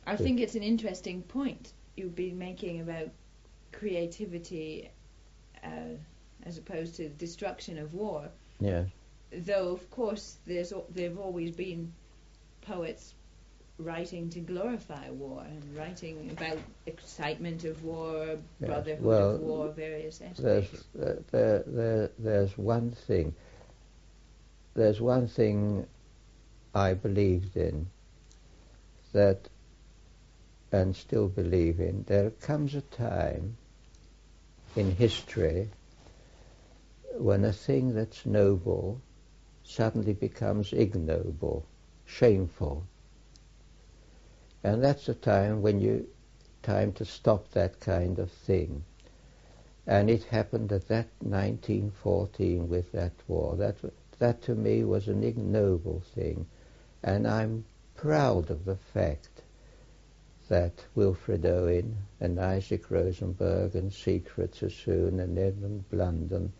I think it's an interesting point you've been making about creativity as opposed to destruction of war. Yeah. Though, of course, there've always been poets writing to glorify war and writing about excitement of war, brotherhood of war, various aspects. There's one thing. There's one thing I believed in, that, and still believe in. There comes a time in history when a thing that's noble suddenly becomes ignoble, shameful. And that's the time time to stop that kind of thing. And it happened at that 1914 with that war. That to me was an ignoble thing. And I'm proud of the fact that Wilfred Owen and Isaac Rosenberg and Siegfried Sassoon and Edmund Blunden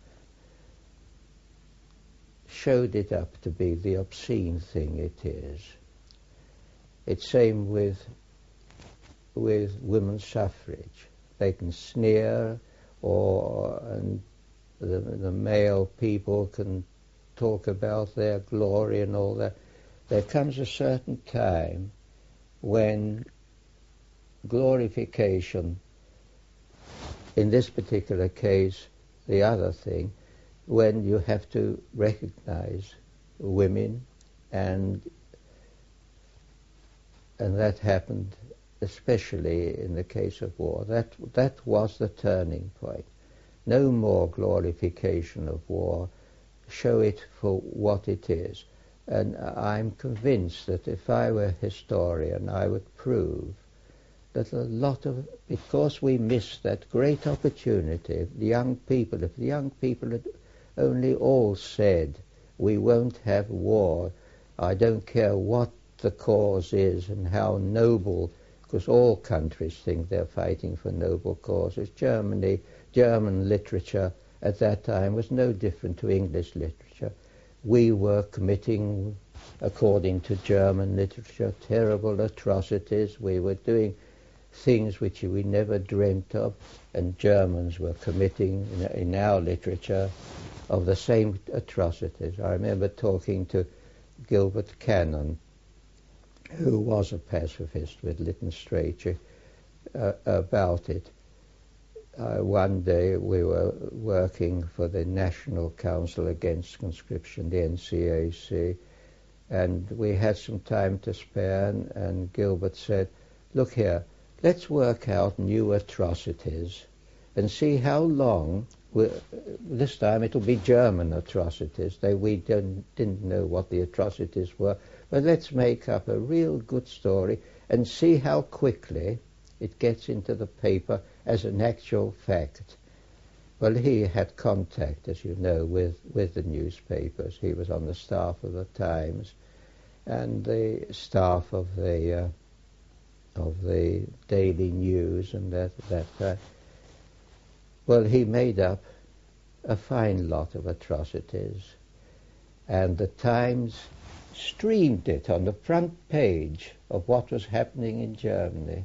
showed it up to be the obscene thing it is. It's same with women's suffrage. They can sneer, and the male people can talk about their glory and all that. There comes a certain time when glorification, in this particular case, the other thing, when you have to recognize women, and that happened especially in the case of war. That was the turning point. No more glorification of war. Show it for what it is. And I'm convinced that if I were a historian, I would prove that because we missed that great opportunity, if the young people had only all said, we won't have war, I don't care what the cause is and how noble, because all countries think they're fighting for noble causes. German literature at that time was no different to English literature. We were committing, according to German literature, terrible atrocities. We were doing things which we never dreamt of, and Germans were committing in our literature of the same atrocities. I remember talking to Gilbert Cannon, who was a pacifist with Lytton Strachey, about it. One day we were working for the National Council Against Conscription, the NCAC, and we had some time to spare, and Gilbert said, look here, let's work out new atrocities and see how long, this time it'll be German atrocities. We didn't know what the atrocities were, but let's make up a real good story and see how quickly it gets into the paper as an actual fact. Well, he had contact, as you know, with the newspapers. He was on the staff of the Times and the staff of the Daily News and that. Well, he made up a fine lot of atrocities, and the Times streamed it on the front page of what was happening in Germany.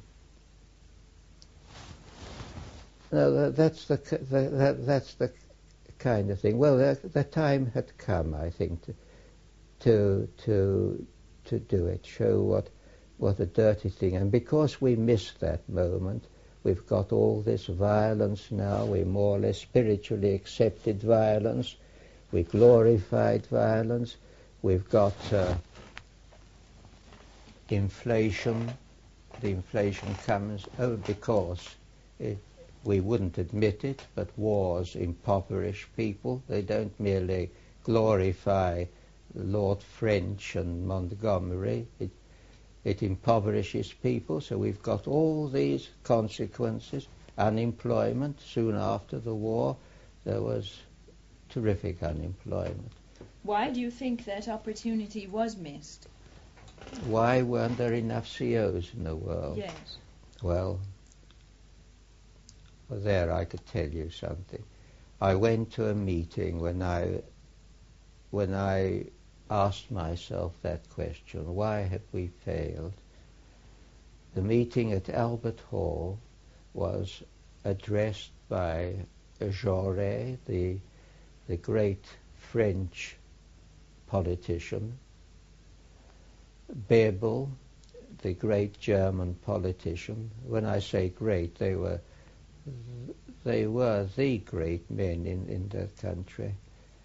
No, that's the kind of thing. Well, the time had come, I think, to do it, show what a dirty thing. And because we missed that moment, we've got all this violence now. We more or less spiritually accepted violence. We glorified violence. We've got inflation. The inflation comes because we wouldn't admit it, but wars impoverish people. They don't merely glorify Lord French and Montgomery. It impoverishes people, so we've got all these consequences. Unemployment. Soon after the war, there was terrific unemployment. Why do you think that opportunity was missed? Why weren't there enough COs in the world? Yes. Well, there I could tell you something. I went to a meeting when I asked myself that question, why have we failed? the meeting at Albert Hall was addressed by Jaurès, the great French politician, Bebel, the great German politician. When I say great, they were the great men in that country.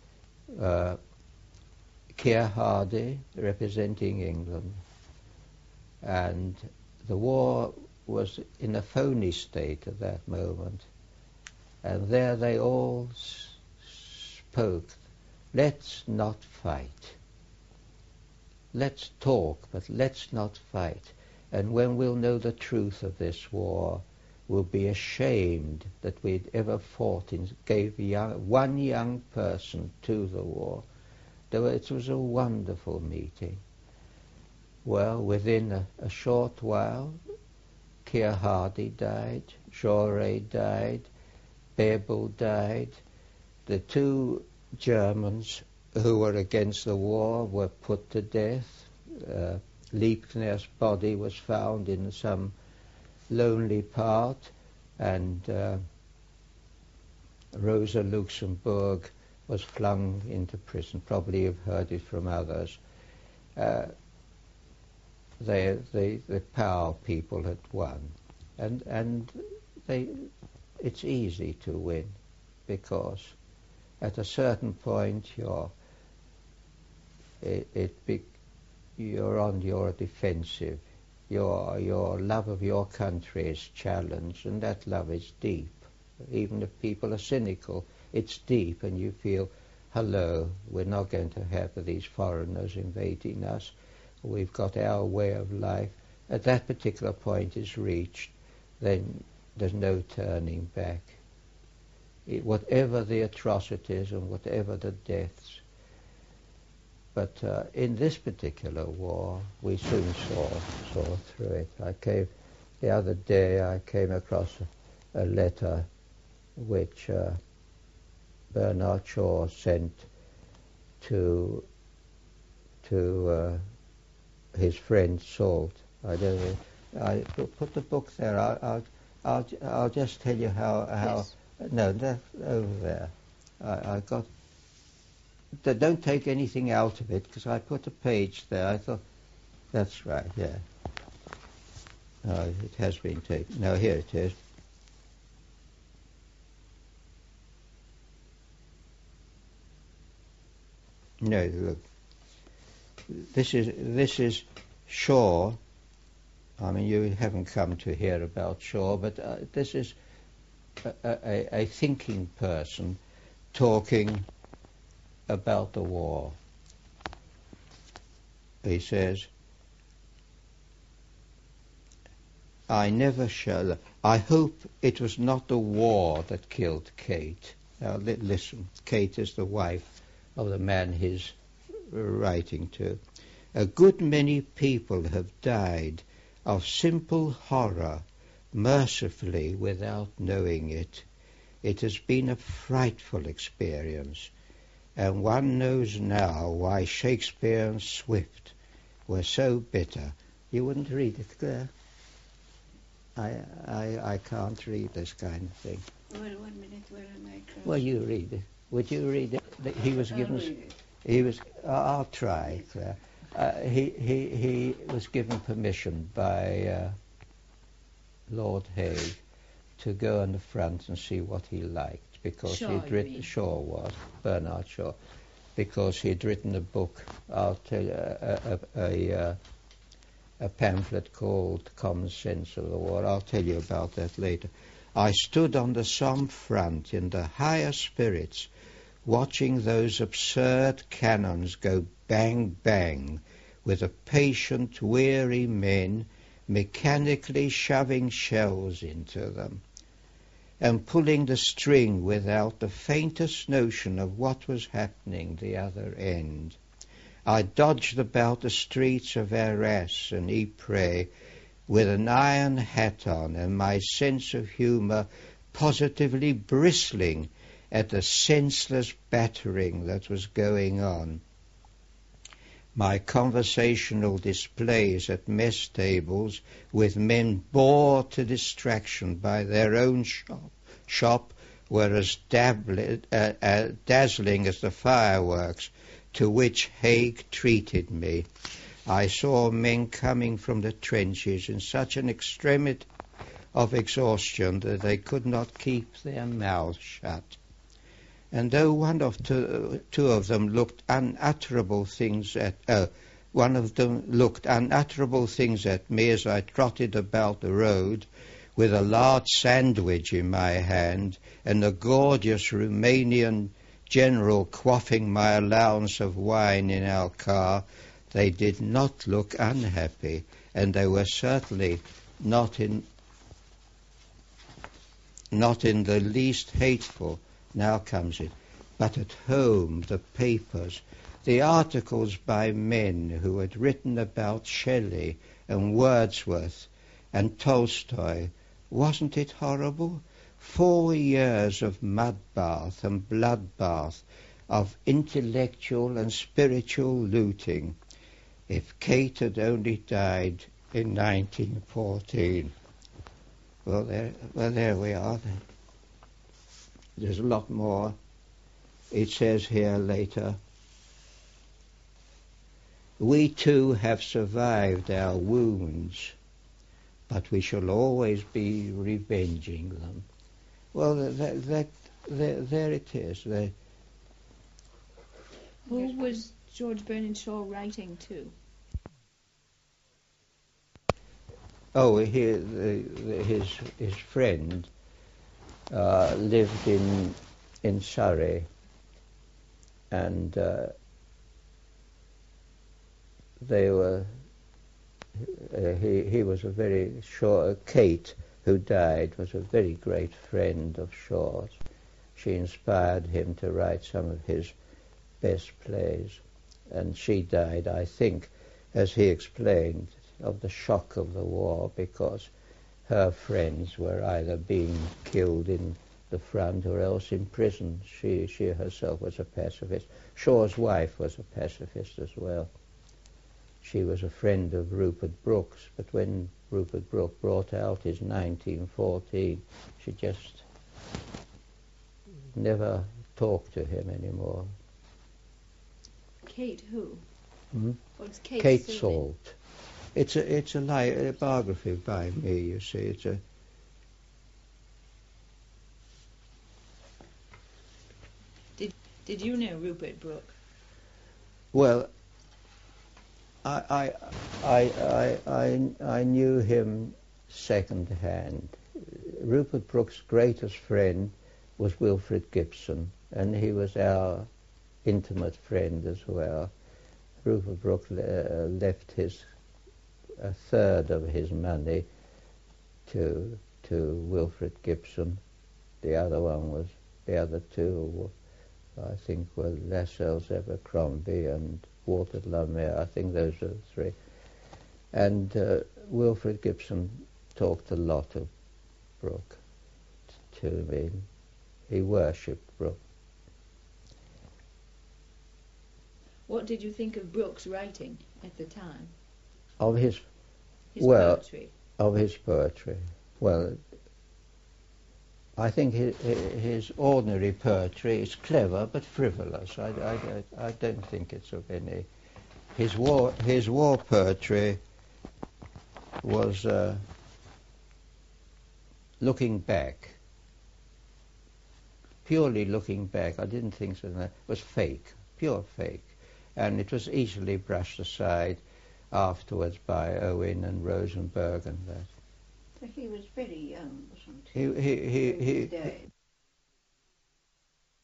Keir Hardie, representing England. And the war was in a phony state at that moment. And there they all spoke, let's not fight. Let's talk, but let's not fight. And when we'll know the truth of this war, we'll be ashamed that we'd ever fought and gave one young person to the war. It was a wonderful meeting. Well, within a short while, Keir Hardie died, Jaurès died, Bebel died. The two Germans who were against the war were put to death. Liebknecht's body was found in some lonely part, and Rosa Luxemburg was flung into prison. Probably you've heard it from others. The power people had won, and it's easy to win, because at a certain point you're on your defensive. Your love of your country is challenged, and that love is deep. Even if people are cynical, it's deep, and you feel, hello, we're not going to have these foreigners invading us. We've got our way of life. At that particular point is reached, then there's no turning back. Whatever the atrocities and whatever the deaths. But in this particular war, we soon saw through it. The other day I came across a letter which Bernard Shaw sent to his friend Salt. I put the book there. I'll just tell you how. Yes. No, that's over there. I got. Don't take anything out of it, because I put a page there. I thought, that's right. Yeah. No, it has been taken. No, here it is. No, look. This is Shaw. I mean, you haven't come to hear about Shaw, but this is a thinking person talking about the war. He says, I hope it was not the war that killed Kate. Now listen, Kate is the wife of the man he's writing to. A good many people have died of simple horror, mercifully without knowing it. It has been a frightful experience, and one knows now why Shakespeare and Swift were so bitter. You wouldn't read it, Claire? I can't read this kind of thing. Well, 1 minute, where am I? Well, you read it. Would you read it? He was given. He was. I'll try, Claire. He was given permission by Lord Hague to go on the front and see what he liked, because he'd written. Shaw was Bernard Shaw, because he'd written a book. I'll tell you a pamphlet called Common Sense of the War. I'll tell you about that later. I stood on the Somme front in the higher spirits, watching those absurd cannons go bang, bang, with the patient, weary men mechanically shoving shells into them, and pulling the string without the faintest notion of what was happening the other end. I dodged about the streets of Arras and Ypres with an iron hat on, and my sense of humour positively bristling at the senseless battering that was going on. My conversational displays at mess tables with men bored to distraction by their own shop were as dazzling as the fireworks to which Haig treated me. I saw men coming from the trenches in such an extremity of exhaustion that they could not keep their mouths shut. And though one of two of them looked unutterable things at me as I trotted about the road with a large sandwich in my hand and a gorgeous Romanian general quaffing my allowance of wine in our car, they did not look unhappy, and they were certainly not in the least hateful. Now comes it. But at home, the papers, the articles by men who had written about Shelley and Wordsworth and Tolstoy, wasn't it horrible? 4 years of mud bath and bloodbath, of intellectual and spiritual looting. If Kate had only died in 1914. Well, there we are then. There's a lot more. It says here later, we too have survived our wounds, but we shall always be revenging them. Well, there it is. Who was George Bernard Shaw writing to? Oh, his friend lived in Surrey, and they were. He was a very Shaw. Kate, who died, was a very great friend of Shaw's. She inspired him to write some of his best plays, and she died, I think, as he explained, of the shock of the war, because her friends were either being killed in the front or else in prison. She herself was a pacifist. Shaw's wife was a pacifist as well. She was a friend of Rupert Brooke's, but when Rupert Brooke brought out his 1914, she just never talked to him anymore. Kate who? What's Kate Salt. It's a biography by me, you see. It's a... Did you know Rupert Brooke? Well, I knew him second hand. Rupert Brooke's greatest friend was Wilfred Gibson, and he was our intimate friend as well. Rupert Brooke left a third of his money to Wilfred Gibson. The other two, I think, were Lascelles Abercrombie and Walter de la Mare. I think those are the three. And Wilfred Gibson talked a lot of Brooke to me. He worshipped Brooke. What did you think of Brooke's writing at the time? Of his poetry? Of his poetry. Well, I think his ordinary poetry is clever but frivolous. I don't think it's of any... His war poetry was looking back. Purely looking back. I didn't think so. It was fake, pure fake. And it was easily brushed aside afterwards by Owen and Rosenberg and that. But he was very young, wasn't he? He